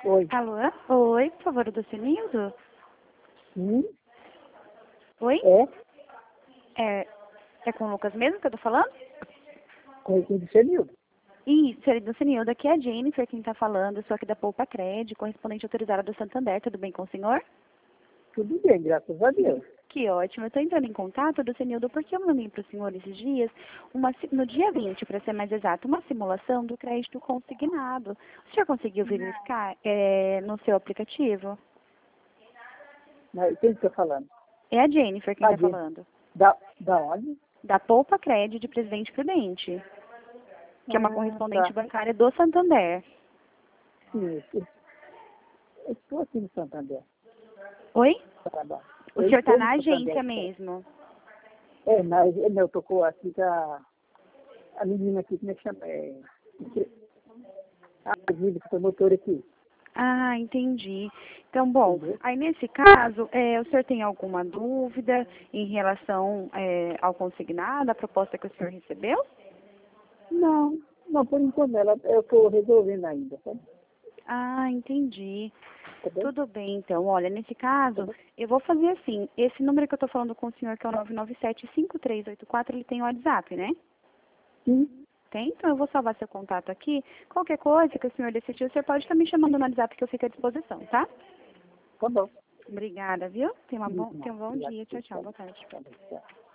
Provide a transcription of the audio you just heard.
Oi. Alô? Oi, por favor, do Senildo? Sim, Oi? é. É com o Lucas mesmo que eu tô falando? Corretor do Senildo. Isso, ele do Senildo. Aqui é a Jennifer quem tá falando. Eu sou aqui da Poupa Cred, correspondente autorizada do Santander. Tudo bem com o senhor? Tudo bem, graças a Deus. Que ótimo. Eu tô entrando em contato do Senildo porque eu mandei pro senhor esses dias, no dia 20, para ser mais exato, uma simulação do crédito consignado. O senhor conseguiu verificar no seu aplicativo? Mas quem está falando? É a Jennifer quem A tá gente. falando. Da onde? Da Poupa Cred de Presidente Prudente, que é uma correspondente Tá. bancária do Santander. Sim, eu estou aqui no Santander. Oi? Trabalho. O Eu senhor está estou no na Santander. agência mesmo? Mas eu tocou aqui com a menina aqui, como é que chama? A Júlia, que foi motor aqui. Ah, entendi. Então, bom, Entendeu? aí nesse caso, o senhor tem alguma dúvida em relação ao consignado, a proposta que o senhor recebeu? Não, por enquanto eu estou resolvendo ainda, sabe? Ah, entendi. Tá bem? Tudo bem, então. Olha, nesse Tá caso, bem? eu vou fazer assim. Esse número que eu estou falando com o senhor, que é o 997-5384, ele tem WhatsApp, né? Sim, Tem? Então eu vou salvar seu contato aqui. Qualquer coisa que o senhor decidir, o senhor pode estar me chamando no WhatsApp que eu fico à disposição, tá? tá bom. Obrigada, viu? Tenha um bom Obrigado. dia. Tchau, tchau. Boa tarde. Tá bem, tchau.